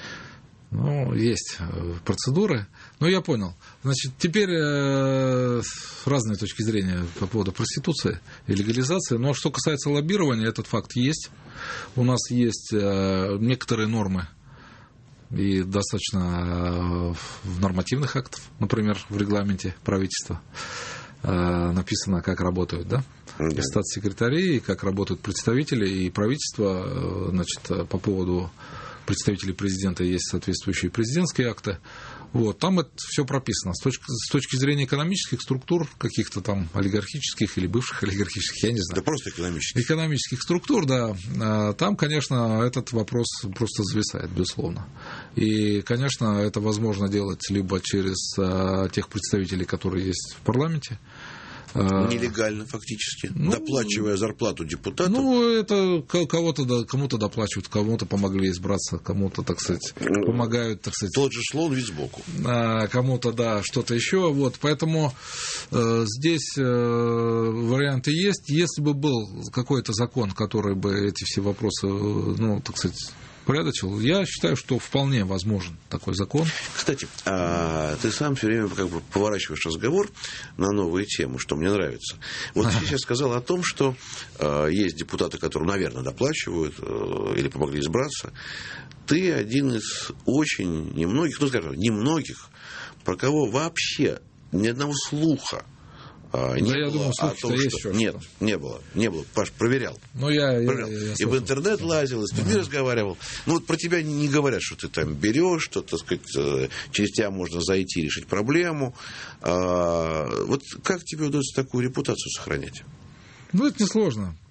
Ну, есть процедуры. Ну, я понял. Значит, теперь э, разные точки зрения по поводу проституции и легализации. Но что касается лоббирования, этот факт есть. У нас есть э, некоторые нормы и достаточно э, в нормативных актах, например, в регламенте правительства э, написано, как работают, да? Да. Статс-секретари, как работают представители и правительство, э, значит, по поводу представителей президента есть соответствующие президентские акты. Вот, там это все прописано. С точки, с точки зрения экономических структур, каких-то там олигархических или бывших олигархических, я не знаю. Да просто экономических. Экономических структур, да. Там, конечно, этот вопрос просто зависает, безусловно. И, конечно, это возможно делать либо через тех представителей, которые есть в парламенте, нелегально, фактически, ну, доплачивая зарплату депутатам. Ну, это кого-то, кому-то доплачивают, кому-то помогли избраться, кому-то, так сказать, помогают, так сказать. Тот же слон ведь сбоку. Кому-то, да, что-то еще. Вот, поэтому э, здесь э, варианты есть. Если бы был какой-то закон, который бы эти все вопросы, ну, так сказать, упорядочил, я считаю, что вполне возможен такой закон. Кстати, а ты сам все время как бы поворачиваешь разговор на новые темы, что мне нравится. Вот ты сейчас сказал о том, что э, есть депутаты, которые, наверное, доплачивают э, или помогли избраться. Ты один из очень немногих, ну, скажем, немногих, про кого вообще ни одного слуха А, не да, я думаю, о том, есть что... Нет, не было, не было. Паш, проверял. Ну, я, проверял. Я, я, я и в интернет лазил, и с людьми ага. разговаривал. Ну, вот про тебя не говорят, что ты там берешь, что, так сказать, через тебя можно зайти и решить проблему. А, вот как тебе удается такую репутацию сохранять? Ну, это несложно.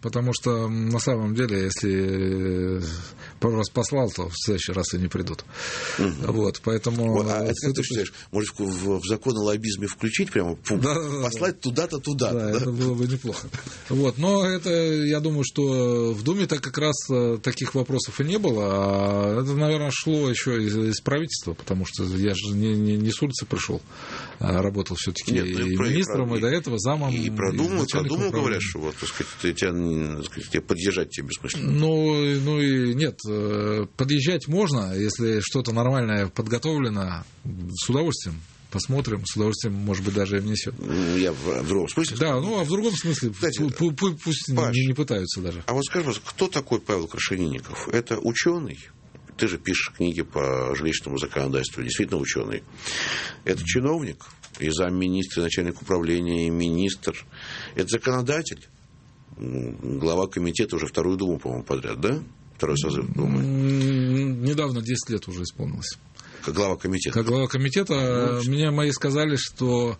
потому что на самом деле, если пару раз послал, то в следующий раз и не придут. Угу. Вот, поэтому... Вот, а это как ты считаешь, может в, в закон о лоббизме включить прямо пункт, да, да, послать да. туда-то, туда-то? Да, да, это было бы неплохо. Вот, но это, я думаю, что в Думе-то как раз таких вопросов и не было, а это, наверное, шло еще из, из правительства, потому что я же не, не, не с улицы пришел, а работал все-таки и, и министром, и, и до этого замом. И про Думу, про Думу говорят, что вот, так сказать, тебя, так сказать, подъезжать тебе бессмысленно. Ну, ну и нет, подъезжать можно, если что-то нормальное подготовлено, с удовольствием. Посмотрим, с удовольствием, может быть, даже и внесет. Я в, в другом смысле? Да, ну, а в другом смысле, кстати, пу- пу- пусть Паш, не, не пытаются даже. А вот скажи, кто такой Павел Крашенинников? Это ученый? Ты же пишешь книги по жилищному законодательству, действительно ученый. Это чиновник, и замминистра, и начальник управления, и министр. Это законодатель, глава комитета уже вторую Думу, по-моему, подряд, да? Второй созыв Думы. Недавно десять лет уже исполнилось. Как глава комитета. Как глава комитета. Ну, мне мои сказали, что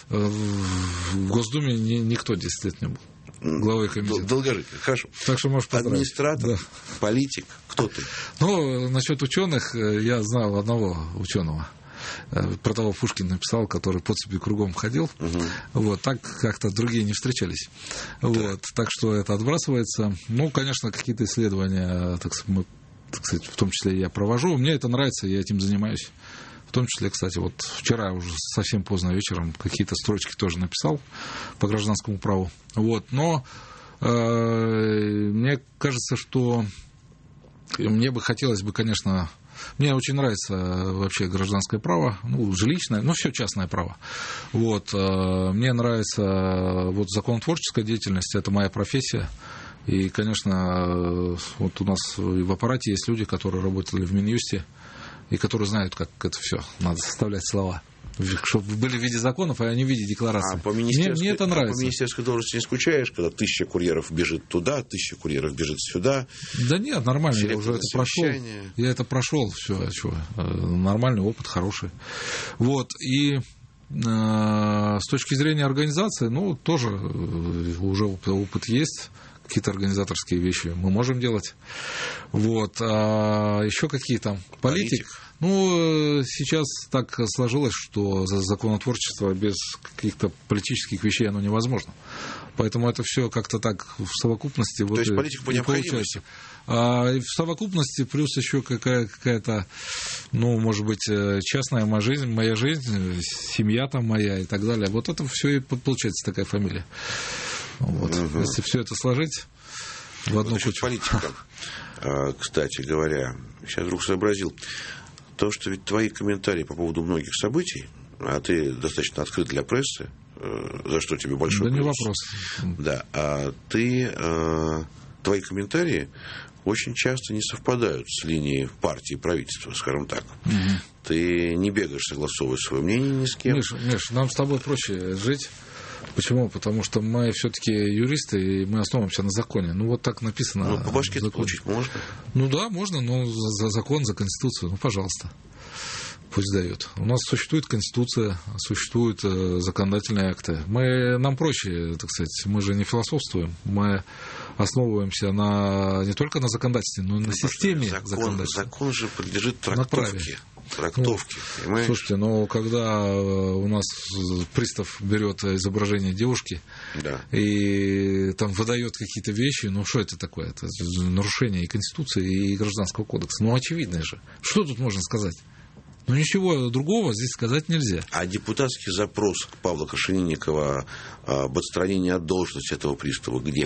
в Госдуме ни, никто десять лет не был. Главой комитета. Долгожитель, хорошо. Так что можешь поздравить. Администратор, да. Политик, кто ты? Ну, насчет ученых, я знал одного ученого. Про того Пушкин написал, который по цепи кругом ходил. Угу. Вот, так как-то другие не встречались. Да. Вот, так что это отбрасывается. Ну, конечно, какие-то исследования, так сказать, мы, так сказать, в том числе я провожу. Мне это нравится, я этим занимаюсь. В том числе, кстати, вот вчера уже совсем поздно вечером какие-то строчки тоже написал по гражданскому праву. Вот, но э, мне кажется, что мне бы хотелось бы, конечно, мне очень нравится вообще гражданское право, ну, жилищное, ну, все частное право. Вот, э, мне нравится вот законотворческая деятельность, это моя профессия. И, конечно, вот у нас в аппарате есть люди, которые работали в Минюсте, и которые знают, как это все надо составлять слова, чтобы были в виде законов, а не в виде деклараций. А по министерской, мне, мне это нравится. А по министерской должности не скучаешь, когда тысяча курьеров бежит туда, тысяча курьеров бежит сюда? Да нет, нормально, я уже это прошел. Я это прошел, все, что, нормальный опыт, хороший. Вот, и э, с точки зрения организации, ну, тоже уже опыт есть. Какие-то организаторские вещи мы можем делать. Вот. А еще какие там? Политик. Политик. Ну, сейчас так сложилось, что законотворчество без каких-то политических вещей оно невозможно. Поэтому это все как-то так в совокупности. То вот есть политика по необходимости? А в совокупности плюс еще какая- какая-то, ну, может быть, частная моя жизнь, моя жизнь, семья там моя и так далее. Вот это все и получается такая фамилия. Вот. Угу. Если все это сложить в одну вот кучу. Политика, кстати говоря, сейчас вдруг сообразил, то, что ведь твои комментарии по поводу многих событий, а ты достаточно открыт для прессы, за что тебе большой да плюс. Не вопрос. Да, а ты, твои комментарии очень часто не совпадают с линией партии и правительства, скажем так. Угу. Ты не бегаешь согласовывать свое мнение ни с кем. Миш, Миш, нам с тобой проще жить. Почему? Потому что мы все-таки юристы, и мы основываемся на законе. Ну, вот так написано. Ну, по башке это получить можно? Ну, да, можно, но за закон, за Конституцию, ну, пожалуйста. Пусть дают. У нас существует Конституция, существуют законодательные акты. Мы, нам проще, так сказать, мы же не философствуем. Мы основываемся на, не только на законодательстве, но и на ну, системе закон, законодательства. Закон же подлежит трактовке. Трактовки, ну, слушайте, но когда у нас пристав берет изображение девушки, да, и там выдает какие-то вещи, ну что это такое? Это нарушение и Конституции, и Гражданского кодекса. Ну, очевидно же. Что тут можно сказать? Ну, ничего другого здесь сказать нельзя. А депутатский запрос Павла Крашенинникова об отстранении от должности этого пристава где?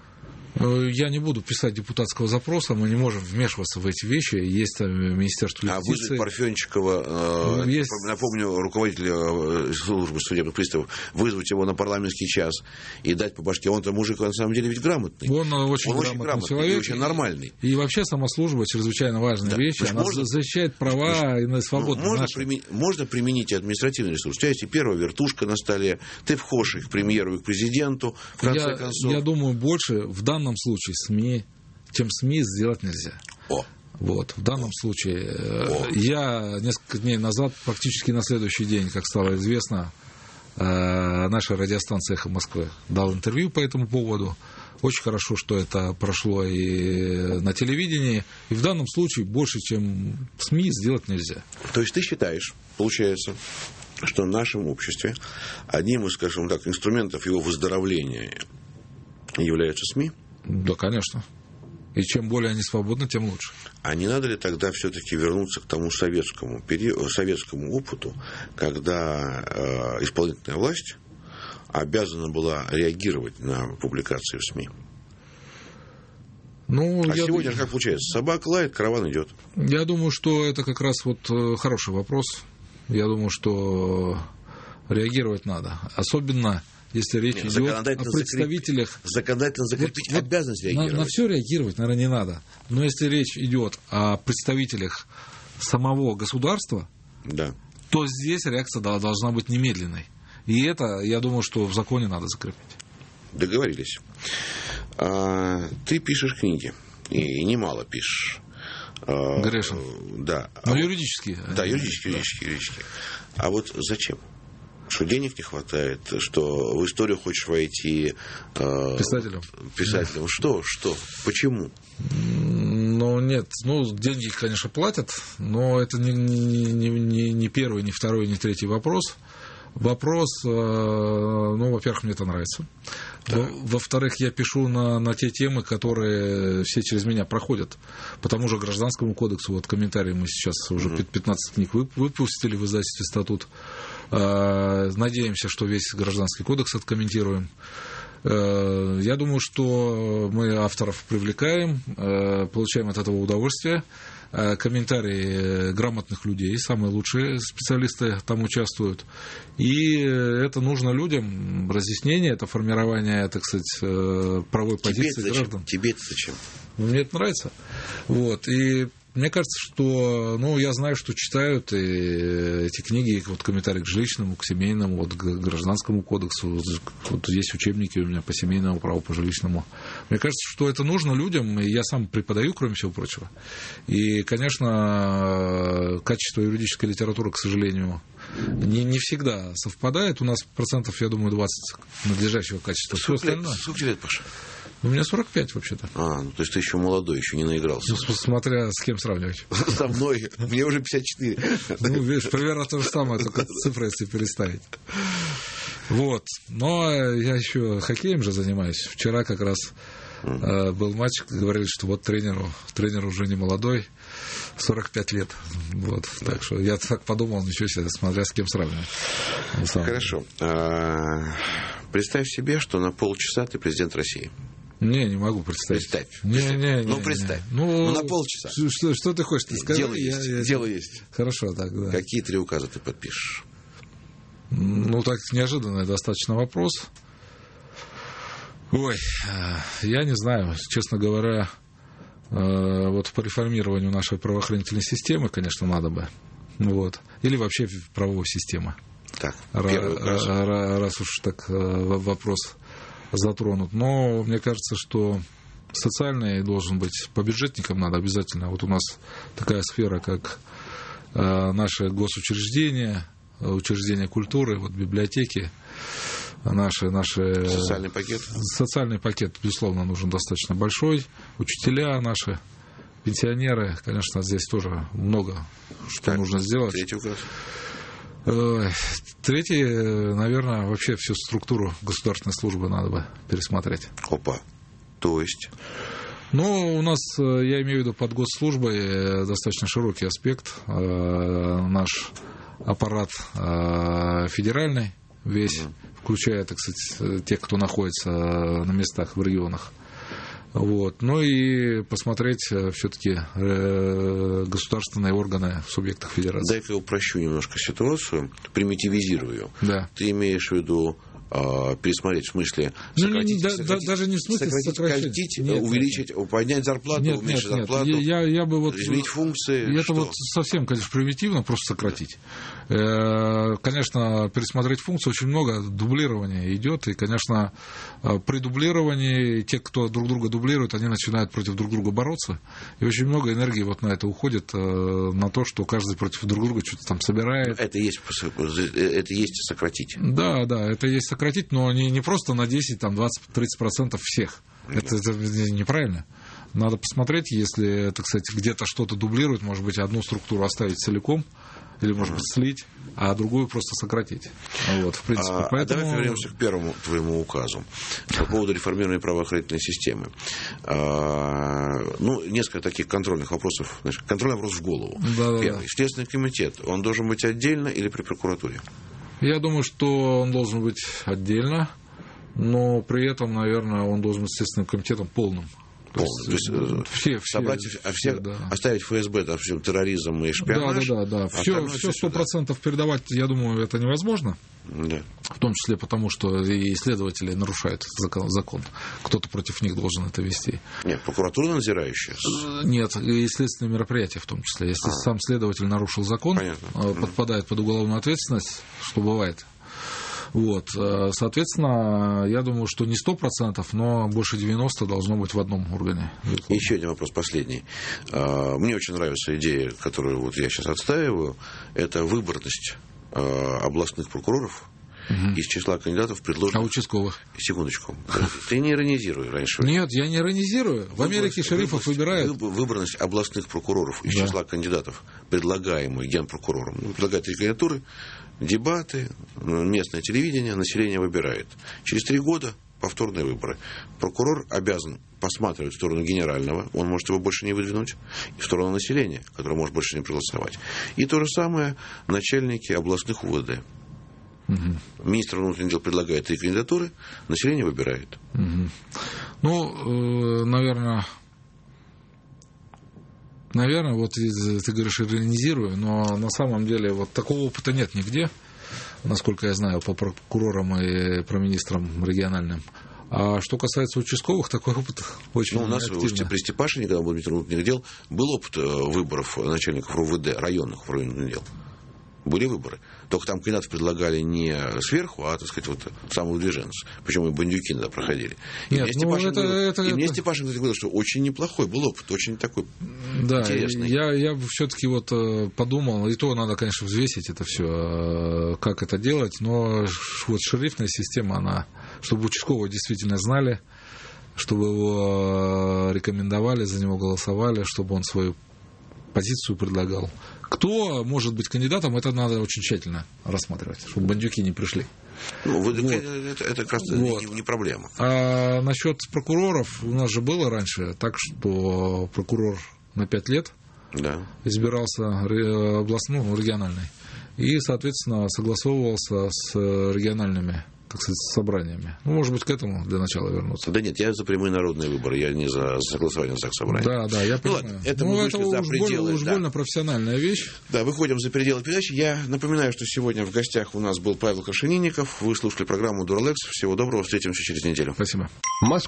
Я не буду писать депутатского запроса, мы не можем вмешиваться в эти вещи. Есть там Министерство юстиции. А вызвать Парфенчикова, э, есть... напомню, руководителя службы судебных приставов, вызвать его на парламентский час и дать по башке. Он-то мужик, на самом деле, ведь грамотный. Он очень он грамотный, очень грамотный человек. И очень нормальный. И вообще сама служба чрезвычайно важная да. вещь. Она можно... защищает права и свободы. Ну, можно, примен... можно применить и административный ресурс. У тебя есть и первая вертушка на столе, ты вхож и к премьеру, и к президенту, в конце я, концов. Я думаю, больше в данном В данном случае СМИ, чем СМИ сделать нельзя. О. Вот, в данном случае О. я несколько дней назад, практически на следующий день, как стало известно, наша радиостанция «Эхо Москвы» дал интервью по этому поводу. Очень хорошо, что это прошло и на телевидении. И в данном случае больше, чем в СМИ, сделать нельзя. То есть ты считаешь, получается, что в нашем обществе одним из, скажем так, инструментов его выздоровления являются СМИ? Да, конечно. И чем более они свободны, тем лучше. А не надо ли тогда все-таки вернуться к тому советскому, периоду, советскому опыту, когда э, исполнительная власть обязана была реагировать на публикации в СМИ? Ну, а я сегодня д... как получается? Собака лает, караван идет. Я думаю, что это как раз вот хороший вопрос. Я думаю, что реагировать надо. Особенно, если речь Нет, идет о представителях... Закреп... Законодательно закрепить вот, обязанность реагировать. На, на все реагировать, наверное, не надо. Но если речь идет о представителях самого государства, да. то здесь реакция должна быть немедленной. И это, я думаю, что в законе надо закрепить. Договорились. А, ты пишешь книги. И немало пишешь. Грешен. Да. Но а юридические. Да, юридические, юридические, юридические. А вот зачем? Что денег не хватает, что в историю хочешь войти э, писателем. Писателем. Да. Что? Что? Почему? Ну, нет. Ну, деньги, конечно, платят, но это не, не, не, не первый, не второй, не третий вопрос. Вопрос, э, ну, во-первых, мне это нравится. Да. Во-вторых, я пишу на, на те темы, которые все через меня проходят. По тому же Гражданскому кодексу, вот комментарии мы сейчас уже mm-hmm. пятнадцать книг выпустили в издательстве «Статут». Э, надеемся, что весь Гражданский кодекс откомментируем. Э, я думаю, что мы авторов привлекаем, э, получаем от этого удовольствие. Комментарии грамотных людей, самые лучшие специалисты там участвуют. И это нужно людям, разъяснение, это формирование, так сказать, правовой позиции Тебе граждан. Тебе это зачем? Мне это нравится. Вот. И мне кажется, что, ну, я знаю, что читают и эти книги, вот комментарии к жилищному, к семейному, вот, к Гражданскому кодексу, вот есть учебники у меня по семейному праву, по жилищному. Мне кажется, что это нужно людям, и я сам преподаю, кроме всего прочего. И, конечно, качество юридической литературы, к сожалению, не, не всегда совпадает. У нас процентов, я думаю, двадцать надлежащего качества. Все остальное. Сколько лет, Паша? У меня сорок пять вообще-то. А, ну то есть ты еще молодой, еще не наигрался. Ну, смотря с кем сравнивать. Со мной. Мне уже пятьдесят четыре. Ну, видишь, примерно то же самое, только цифры если переставить. Вот. Но я еще хоккеем же занимаюсь. Вчера как раз э, был матч, говорили, что вот тренеру, тренер уже не молодой, сорок пять лет. Вот. Так что я так подумал, ничего себе, смотря с кем сравнивать. Хорошо. А, представь себе, что на полчаса ты президент России. Не, не могу представить. Представь. Не, представь. Не, не, ну, представь. Не. Ну, ну, на полчаса. Что, что ты хочешь? Ты скажи, дело я, есть. Я... Дело есть. Хорошо, так, да. Какие три указа ты подпишешь? Ну, так неожиданный достаточно вопрос. Ой, я не знаю, честно говоря, вот по реформированию нашей правоохранительной системы, конечно, надо бы. Вот. Или вообще правовой системы. Так, первый указ. Раз уж так вопрос затронут. Но мне кажется, что социальный должен быть, по бюджетникам надо обязательно. Вот у нас такая сфера, как наши госучреждения, учреждения культуры, вот библиотеки, наши, наши... Социальный пакет? Социальный пакет, безусловно, нужен достаточно большой. Учителя наши, пенсионеры, конечно, здесь тоже много что так, нужно сделать. Третий указ? Третий, наверное, вообще всю структуру государственной службы надо бы пересмотреть. Опа. То есть? Ну, у нас, я имею в виду, под госслужбой достаточно широкий аспект. Наш аппарат федеральный весь, mm. включая, так сказать, тех, кто находится на местах в регионах. Вот. Ну и посмотреть все-таки государственные органы в субъектах федерации. Дай-ка я упрощу немножко ситуацию, примитивизирую. Да. Ты имеешь в виду а, пересмотреть, в смысле сократить, ну, не, сократить, да, даже не в смысле сократить, сократить нет, увеличить, нет. поднять зарплату, нет, уменьшить нет, зарплату, нет. Я, я бы вот, изменить функции. Это что? вот совсем, конечно, примитивно, просто сократить. Конечно, пересмотреть функции, очень много дублирования идет, и, конечно, при дублировании те, кто друг друга дублирует, они начинают против друг друга бороться, и очень много энергии вот на это уходит, на то, что каждый против друг друга что-то там собирает. Это есть, это есть сократить. Да, да, это есть сократить. сократить, но не, не просто на десять, там, двадцать, тридцать процентов всех. Это, это неправильно. Надо посмотреть, если, так сказать, где-то что-то дублирует, может быть, одну структуру оставить целиком, или, может быть, слить, а другую просто сократить. Вот, в принципе. А, Поэтому... Давай вернемся к первому твоему указу по поводу реформирования правоохранительной системы. А, ну, несколько таких контрольных вопросов. Значит, контрольный вопрос в голову. Да, Первый. да. Следственный комитет, он должен быть отдельно или при прокуратуре? Я думаю, что он должен быть отдельно, но при этом, наверное, он должен быть следственным комитетом полным. То То есть, все, все, собрать, все, а все, да. Оставить ФСБ, там, все, терроризм и шпионаж. Да, да, да. да. Все, все сто процентов передавать, я думаю, это невозможно. Да. В том числе потому, что и следователи нарушают закон, закон. Кто-то против них должен это вести. Нет, прокуратура надзирающая. Нет, и следственные мероприятия в том числе. Если а. сам следователь нарушил закон, Понятно. подпадает под уголовную ответственность, что бывает. Вот, соответственно, я думаю, что не сто процентов, но больше девяносто процентов должно быть в одном органе. И еще один вопрос, последний. Мне очень нравится идея, которую вот я сейчас отстаиваю, это выборность областных прокуроров угу. из числа кандидатов, предложенных... А участковых? Секундочку. Ты не иронизируй раньше. Нет, я не иронизирую. В Америке шерифов выбирают. Выборность областных прокуроров из да. числа кандидатов, предлагаемых генпрокурором. Предлагают три кандидатуры, дебаты, местное телевидение, население выбирает. Через три года повторные выборы. Прокурор обязан посматривать в сторону генерального, он может его больше не выдвинуть, и в сторону населения, которое может больше не проголосовать. И то же самое начальники областных УВД. Угу. Министр внутренних дел предлагает три кандидатуры, население выбирает. Угу. Ну, э, наверное... Наверное, вот ты говоришь, иронизирую, но на самом деле вот такого опыта нет нигде, насколько я знаю, по прокурорам и про министрам региональным. А что касается участковых, такой опыт очень ну, у нас активно. При Степашине, когда был министр внутренних дел, был опыт выборов начальников РУВД, районных внутренних дел. Были выборы. Только там кандидатов предлагали не сверху, а, так сказать, вот самых выдвиженцев. Причем и бандюки иногда проходили. И Нет, мне ну, Степашин, это, говорил, это, и мне это... Степашин говорил, что очень неплохой был опыт, очень такой да, интересный. Я, я все-таки вот подумал, и то надо, конечно, взвесить это все, как это делать, но вот шерифная система, она, чтобы участкового действительно знали, чтобы его рекомендовали, за него голосовали, чтобы он свою позицию предлагал. Кто может быть кандидатом, это надо очень тщательно рассматривать, чтобы бандюки не пришли. Ну, вот. это, это как раз вот. не, не проблема. А насчет прокуроров, у нас же было раньше так, что прокурор на пять лет да. избирался областной, ну, региональный, и, соответственно, согласовывался с региональными, так сказать, собраниями. Ну, может быть, к этому для начала вернуться. Да нет, я за прямые народные выборы, я не за согласование с собранием. Да, да, я ну, понимаю. Ладно, это ну, мы это вышли за уж пределы. Больно, уж да. больно профессиональная вещь. Да, выходим за пределы передачи. Я напоминаю, что сегодня в гостях у нас был Павел Крашенинников. Вы слушали программу «Дуралэкс». Всего доброго, встретимся через неделю. Спасибо.